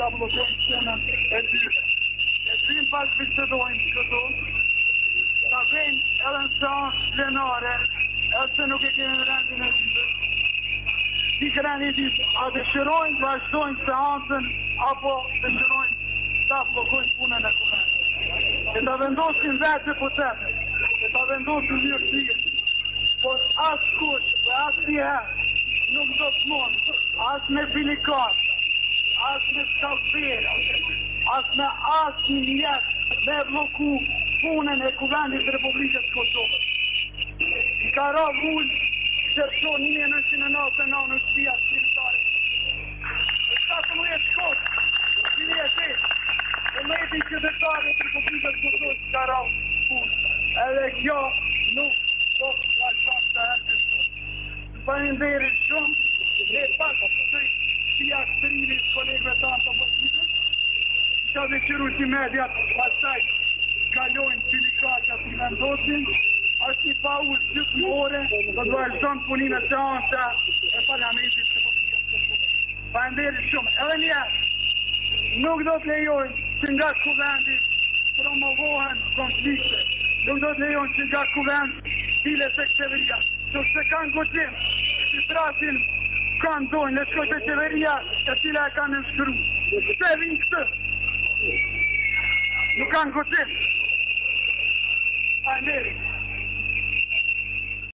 ta blokojnë punën e tyre. E trim pas bisedojnë këtu, ta vejnë edhe në seansë plenare, edhe se nuk e kemi në rendin e tyre. Si kreni ditë, a dëshirojnë të vazhdojnë seansën, apo dëshirojnë ta blokojnë punën e kuvendit. E ta vendosin vetë po tepe, e ta vendosin mirësirë, po asë kush dhe asë njëherë nuk do të mund, asë me filikat, asë me skafera, asë me asë një jetë me bloku punën e kuvendit Republikës Kosovës. I ka ra vullë shërshon 1999 në shpia shqiptare. E shkatë më jetë shkotë, që një e shetë, e me jeti qytetarë të Republikës Kosovës ka ra punë. Edhe kjo nuk do të vazhdon të herë shumë. Faleminderit shumë, e pas të shpia shtririt kolegëve tanë të politikës, që dhe qiru që mediat pasaj kalojnë filikatat i vendosin, është një pauzë gjithmore, do të vazhdon punin e seansa e parlamentit të Republikës Kosovës. Faleminderit shumë. Edhe njerë, nuk do të lejojnë që nga kuvendi promovohen konflikte, nuk do të lejojnë që nga kuvendi dile se qeveria, që se kanë goqim, që trasin kanë dojnë, le shkoj të qeveria e cila e kanë nënshkru. Se vinë këtë, nuk kanë goqim. Faleminderit.